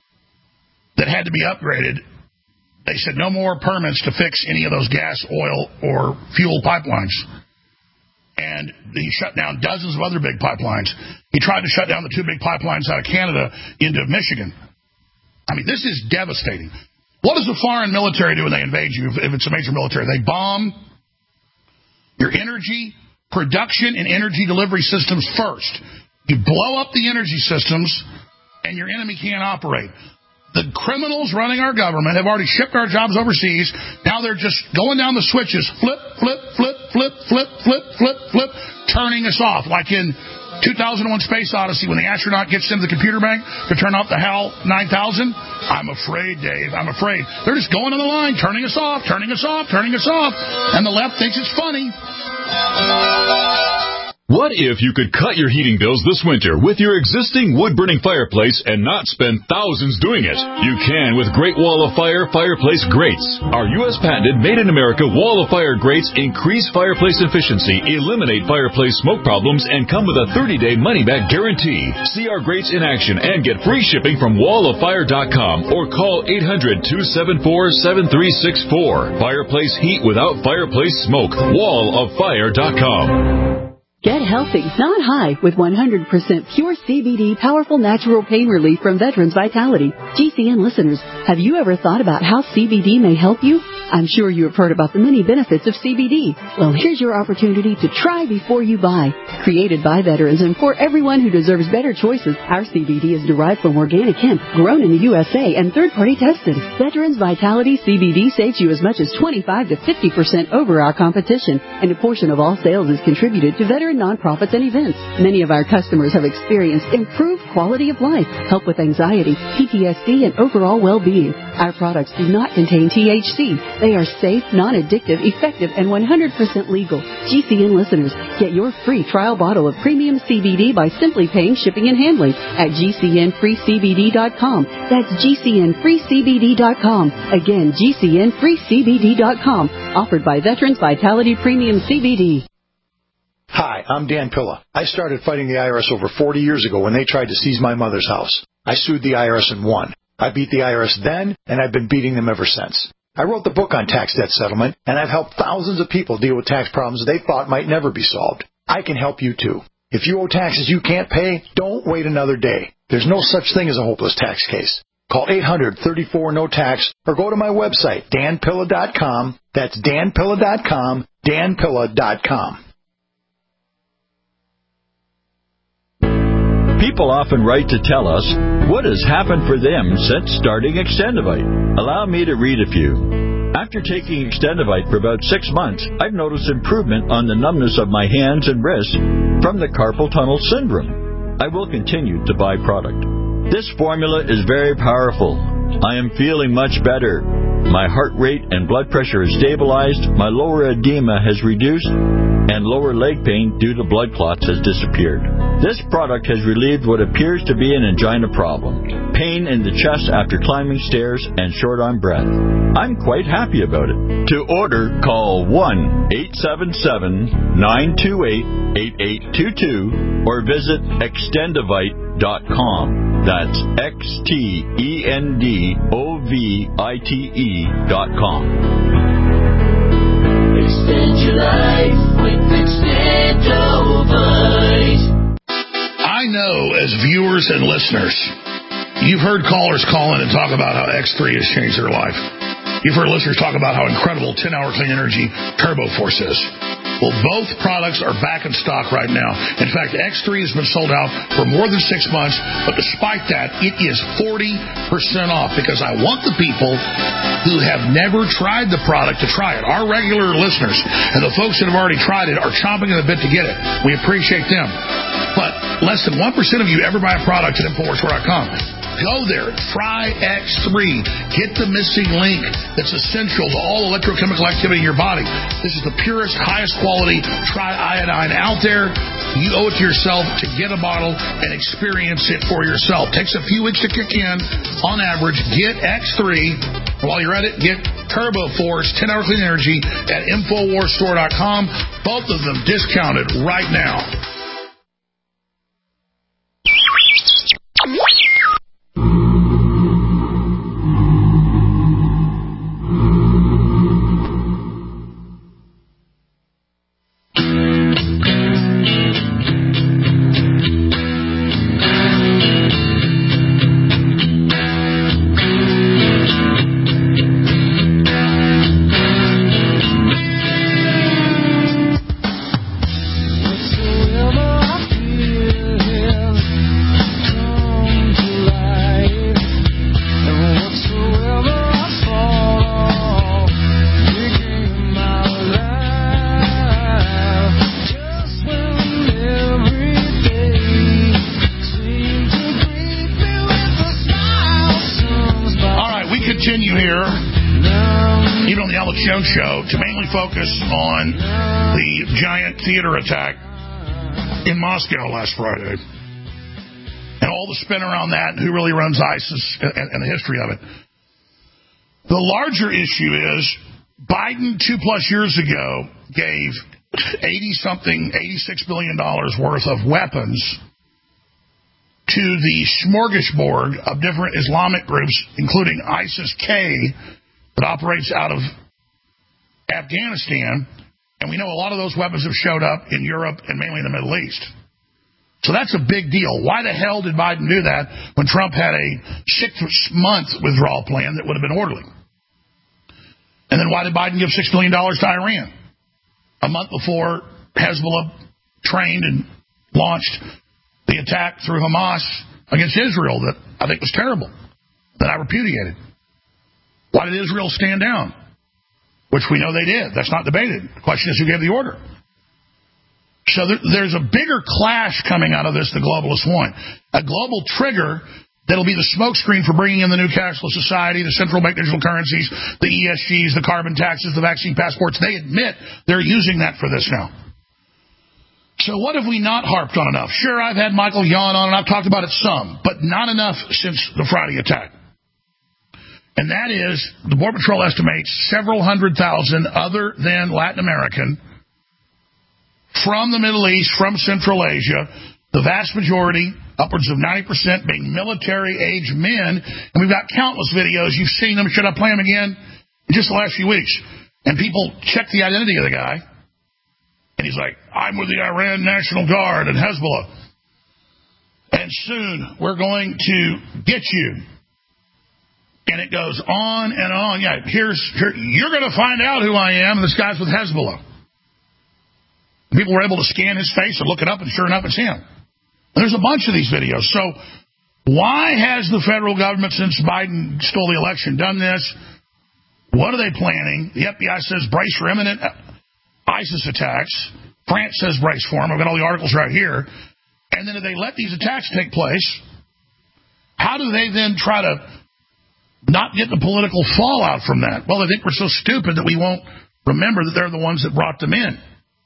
that had to be upgraded. They said no more permits to fix any of those gas, oil, or fuel pipelines. And he shut down dozens of other big pipelines. He tried to shut down the 2 big pipelines out of Canada into Michigan. I mean, this is devastating. What does the foreign military do when they invade you, if it's a major military? They bomb your energy production and energy delivery systems first. You blow up the energy systems, and your enemy can't operate. The criminals running our government have already shipped our jobs overseas. Now they're just going down the switches, flip, flip, flip, flip, flip, flip, flip, flip, turning us off. Like in 2001 Space Odyssey, when the astronaut gets into the computer bank to turn off the HAL 9000. I'm afraid, Dave. I'm afraid. They're just going on the line, turning us off, turning us off, turning us off. And the left thinks it's funny. What if you could cut your heating bills this winter with your existing wood-burning fireplace and not spend thousands doing it? You can with Great Wall of Fire fireplace grates. Our U.S. patented made-in-America Wall of Fire grates increase fireplace efficiency, eliminate fireplace smoke problems, and come with a 30-day money-back guarantee. See our grates in action and get free shipping from walloffire.com or call 800-274-7364. Fireplace heat without fireplace smoke. walloffire.com. Get healthy, not high, with 100% pure CBD powerful natural pain relief from Veterans Vitality. GCN listeners, have you ever thought about how CBD may help you? I'm sure you have heard about the many benefits of CBD. Well, here's your opportunity to try before you buy. Created by veterans and for everyone who deserves better choices, our CBD is derived from organic hemp, grown in the USA, and third-party tested. Veterans Vitality CBD saves you as much as 25 to 50% over our competition, and a portion of all sales is contributed to veteran nonprofits and events. Many of our customers have experienced improved quality of life, help with anxiety, PTSD, and overall well-being. Our products do not contain THC. They are safe, non-addictive, effective, and 100% legal. GCN listeners, get your free trial bottle of premium CBD by simply paying shipping and handling at GCNFreeCBD.com. That's GCNFreeCBD.com. Again, GCNFreeCBD.com. Offered by Veterans Vitality Premium CBD. Hi, I'm Dan Pilla. I started fighting the IRS over 40 years ago when they tried to seize my mother's house. I sued the IRS and won. I beat the IRS then, and I've been beating them ever since. I wrote the book on tax debt settlement, and I've helped thousands of people deal with tax problems they thought might never be solved. I can help you too. If you owe taxes you can't pay, don't wait another day. There's no such thing as a hopeless tax case. Call 800-34-NO-TAX or go to my website, danpilla.com. That's danpilla.com, danpilla.com. People often write to tell us what has happened for them since starting Extendivite. Allow me to read a few. After taking Extendivite for about 6 months, I've noticed improvement on the numbness of my hands and wrists from the carpal tunnel syndrome. I will continue to buy product. This formula is very powerful. I am feeling much better. My heart rate and blood pressure is stabilized, my lower edema has reduced, and lower leg pain due to blood clots has disappeared. This product has relieved what appears to be an angina problem, pain in the chest after climbing stairs, and short on breath. I'm quite happy about it. To order, call 1-877-928-8822 or visit Extendivite.com. That's XTENDOVITE.com. Extend your life with Extendovite. I know as viewers and listeners, you've heard callers call in and talk about how X3 has changed their life. You've heard listeners talk about how incredible 10-hour clean energy Turbo Force is. Well, both products are back in stock right now. In fact, X3 has been sold out for more than 6 months, but despite that, it is 40% off because I want the people who have never tried the product to try it. Our regular listeners and the folks that have already tried it are chomping at the bit to get it. We appreciate them. But less than 1% of you ever buy a product at InfoWarsStore.com. Go there. Try X3. Get the missing link that's essential to all electrochemical activity in your body. This is the purest, highest quality triiodine out there. You owe it to yourself to get a bottle and experience it for yourself. Takes a few weeks to kick in. On average, get X3. While you're at it, get Turbo Force 10-hour clean energy at InfoWarsStore.com. Both of them discounted right now. Show to mainly focus on the giant theater attack in Moscow last Friday and all the spin around that and who really runs ISIS and the history of it. The larger issue is Biden 2+ years ago gave $86 billion worth of weapons to the smorgasbord of different Islamic groups, including ISIS-K, that operates out of Afghanistan, and we know a lot of those weapons have showed up in Europe and mainly in the Middle East. So that's a big deal. Why the hell did Biden do that when Trump had a 6-month withdrawal plan that would have been orderly? And then why did Biden give $6 billion to Iran a month before Hezbollah trained and launched the attack through Hamas against Israel that I think was terrible, that I repudiated? Why did Israel stand down? Which we know they did. That's not debated. The question is who gave the order. So there's a bigger clash coming out of this the globalists want. A global trigger that'll be the smokescreen for bringing in the new cashless society, the central bank digital currencies, the ESGs, the carbon taxes, the vaccine passports. They admit they're using that for this now. So what have we not harped on enough? Sure, I've had Michael yawn on, and I've talked about it some, but not enough since the Friday attack. And that is, the Border Patrol estimates several 100,000 other than Latin American from the Middle East, from Central Asia, the vast majority, upwards of 90%, being military-age men. And we've got countless videos. You've seen them. Should I play them again? In just the last few weeks. And people check the identity of the guy. And he's like, I'm with the Iran National Guard and Hezbollah. And soon we're going to get you. And it goes on and on. Yeah, you're going to find out who I am. And this guy's with Hezbollah. People were able to scan his face and look it up, and sure enough, it's him. There's a bunch of these videos. So why has the federal government, since Biden stole the election, done this? What are they planning? The FBI says brace for imminent ISIS attacks. France says brace for them. I've got all the articles right here. And then if they let these attacks take place, how do they then try to not get the political fallout from that? Well, they think we're so stupid that we won't remember that they're the ones that brought them in.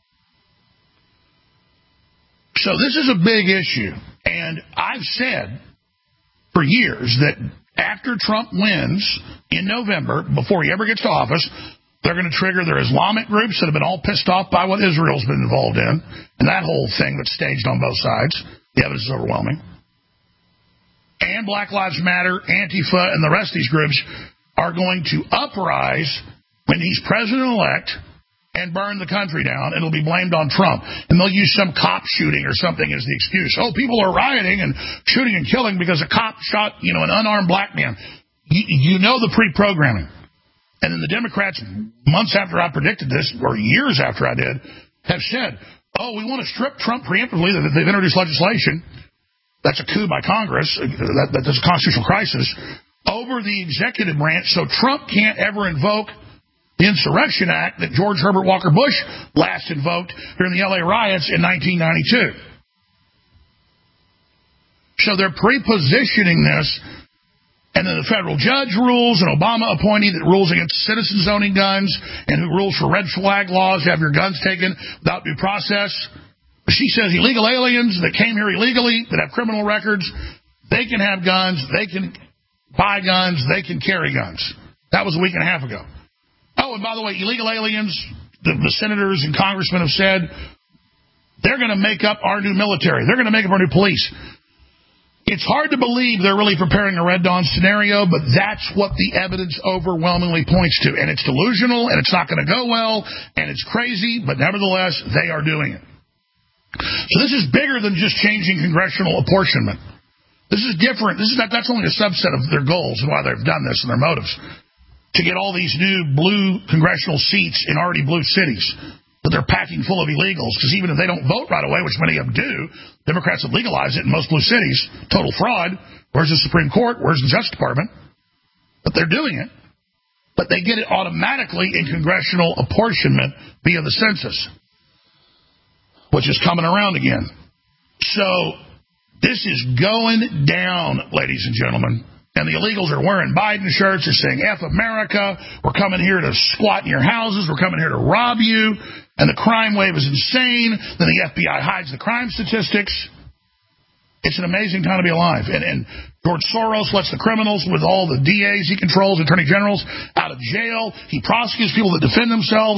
So this is a big issue, and I've said for years that after Trump wins in November, before he ever gets to office, they're going to trigger their Islamic groups that have been all pissed off by what Israel's been involved in, and that whole thing that's staged on both sides. The evidence is overwhelming. And Black Lives Matter, Antifa, and the rest of these groups are going to uprise when he's president-elect and burn the country down, and it'll be blamed on Trump. And they'll use some cop shooting or something as the excuse. Oh, people are rioting and shooting and killing because a cop shot, an unarmed black man. You know the pre-programming. And then the Democrats, months after I predicted this, or years after I did, have said, oh, we want to strip Trump preemptively. They've introduced legislation. That's a coup by Congress. That's a constitutional crisis over the executive branch, so Trump can't ever invoke the Insurrection Act that George Herbert Walker Bush last invoked during the L.A. riots in 1992. So they're pre-positioning this, and then the federal judge rules, an Obama appointee that rules against citizens owning guns and who rules for red flag laws to have your guns taken without due process. She says illegal aliens that came here illegally, that have criminal records, they can have guns, they can buy guns, they can carry guns. That was a week and a half ago. Oh, and by the way, illegal aliens, the senators and congressmen have said, they're going to make up our new military. They're going to make up our new police. It's hard to believe they're really preparing a Red Dawn scenario, but that's what the evidence overwhelmingly points to. And it's delusional, and it's not going to go well, and it's crazy, but nevertheless, they are doing it. So this is bigger than just changing congressional apportionment. This is different. That's only a subset of their goals and why they've done this and their motives. To get all these new blue congressional seats in already blue cities that they're packing full of illegals, because even if they don't vote right away, which many of them do, Democrats have legalized it in most blue cities. Total fraud. Where's the Supreme Court? Where's the Justice Department? But they're doing it. But they get it automatically in congressional apportionment via the census, which is coming around again. So this is going down, ladies and gentlemen. And the illegals are wearing Biden shirts. They're saying, F America. We're coming here to squat in your houses. We're coming here to rob you. And the crime wave is insane. Then the FBI hides the crime statistics. It's an amazing time to be alive. And George Soros lets the criminals with all the DAs he controls, attorney generals, out of jail. He prosecutes people that defend themselves.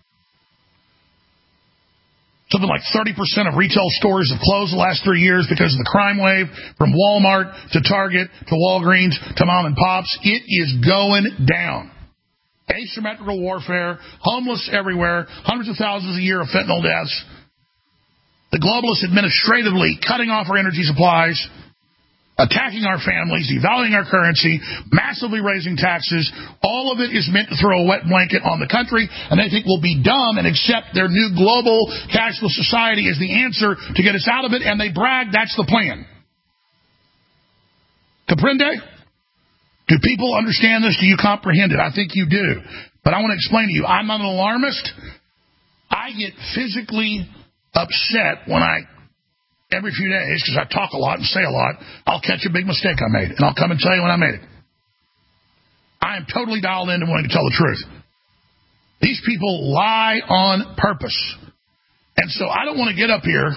Something like 30% of retail stores have closed the last 3 years because of the crime wave, from Walmart to Target to Walgreens to mom and pops. It is going down. Asymmetrical warfare, homeless everywhere, hundreds of thousands a year of fentanyl deaths. The globalists administratively cutting off our energy supplies, attacking our families, devaluing our currency, massively raising taxes. All of it is meant to throw a wet blanket on the country, and they think we'll be dumb and accept their new global cashless society as the answer to get us out of it, and they brag that's the plan. Comprende? Do people understand this? Do you comprehend it? I think you do. But I want to explain to you, I'm not an alarmist. I get physically upset when I every few days, because I talk a lot and say a lot, I'll catch a big mistake I made, and I'll come and tell you when I made it. I am totally dialed in and willing to tell the truth. These people lie on purpose. And so I don't want to get up here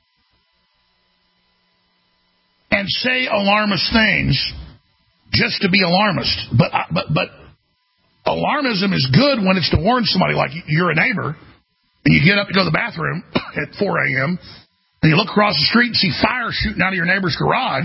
and say alarmist things just to be alarmist. But alarmism is good when it's to warn somebody, like you're a neighbor, and you get up to go to the bathroom at 4 a.m., and you look across the street and see fire shooting out of your neighbor's garage.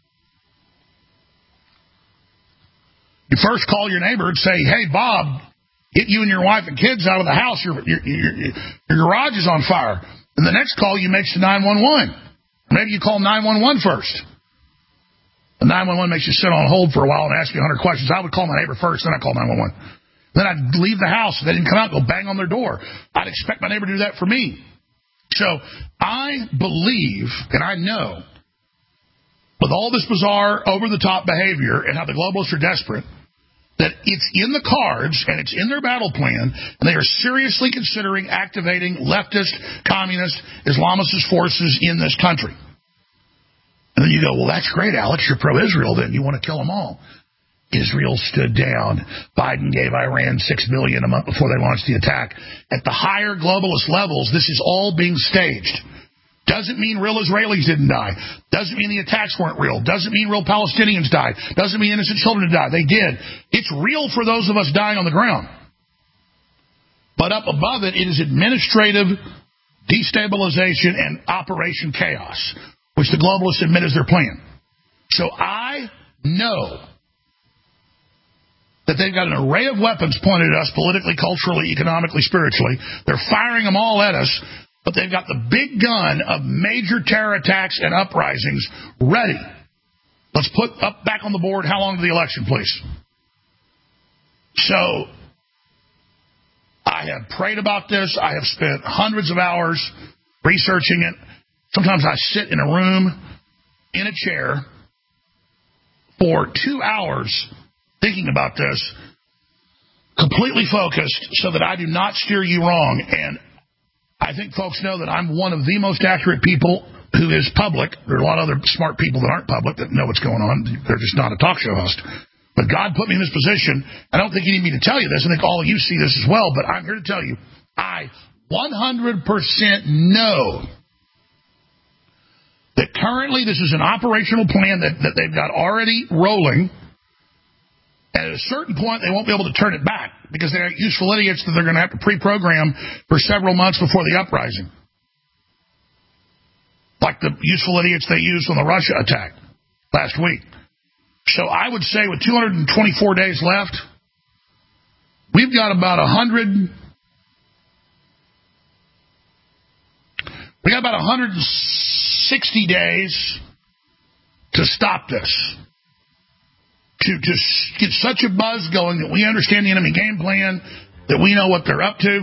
You first call your neighbor and say, hey, Bob, get you and your wife and kids out of the house. Your garage is on fire. And the next call you make to 911. Maybe you call 911 first. The 911 makes you sit on hold for a while and ask you 100 questions. I would call my neighbor first, then I'd call 911. Then I'd leave the house. If they didn't come out, go bang on their door. I'd expect my neighbor to do that for me. So I believe, and I know, with all this bizarre, over-the-top behavior and how the globalists are desperate, that it's in the cards and it's in their battle plan, and they are seriously considering activating leftist, communist, Islamist forces in this country. And then you go, well, that's great, Alex. You're pro-Israel then. You want to kill them all. Israel stood down. Biden gave Iran $6 billion a month before they launched the attack. At the higher globalist levels, this is all being staged. Doesn't mean real Israelis didn't die. Doesn't mean the attacks weren't real. Doesn't mean real Palestinians died. Doesn't mean innocent children died. They did. It's real for those of us dying on the ground. But up above it, it is administrative destabilization and Operation Chaos, which the globalists admit is their plan. So I know that they've got an array of weapons pointed at us politically, culturally, economically, spiritually. They're firing them all at us, but they've got the big gun of major terror attacks and uprisings ready. Let's put up back on the board how long to the election, please. So I have prayed about this. I have spent hundreds of hours researching it. Sometimes I sit in a room, in a chair, for 2 hours thinking about this, completely focused so that I do not steer you wrong. And I think folks know that I'm one of the most accurate people who is public. There are a lot of other smart people that aren't public that know what's going on. They're just not a talk show host. But God put me in this position. I don't think you need me to tell you this. I think all of you see this as well. But I'm here to tell you, I 100% know that currently this is an operational plan that they've got already rolling. And at a certain point, they won't be able to turn it back because they're useful idiots that they're going to have to pre-program for several months before the uprising. Like the useful idiots they used on the Russia attack last week. So I would say with 224 days left, we've got about 160 days to stop this. To get such a buzz going that we understand the enemy game plan, that we know what they're up to.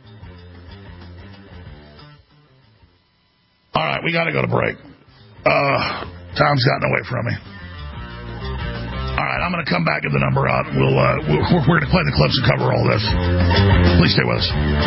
All right, we got to go to break. Time's gotten away from me. All right, I'm going to come back at the number out. We're going to play the clips and cover all this. Please stay with us.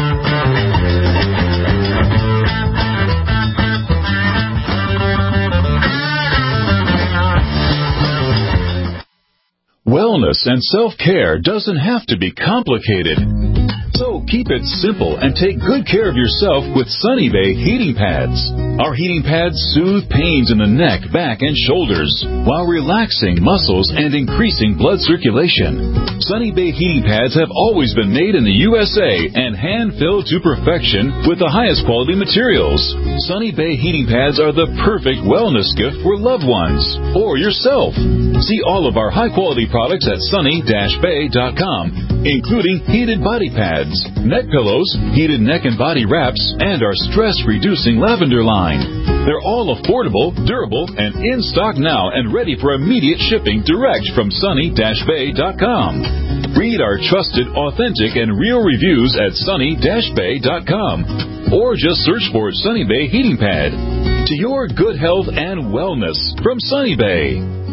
Wellness and self-care doesn't have to be complicated. So keep it simple and take good care of yourself with Sunny Bay heating pads. Our heating pads soothe pains in the neck, back, and shoulders while relaxing muscles and increasing blood circulation. Sunny Bay heating pads have always been made in the USA and hand-filled to perfection with the highest quality materials. Sunny Bay heating pads are the perfect wellness gift for loved ones or yourself. See all of our high-quality products at sunny-bay.com, including heated body pads, neck pillows, heated neck and body wraps, and our stress-reducing lavender line. They're all affordable, durable, and in stock now and ready for immediate shipping direct from sunny-bay.com. Read our trusted, authentic, and real reviews at sunny-bay.com, or just search for Sunny Bay Heating Pad. To your good health and wellness from Sunny Bay.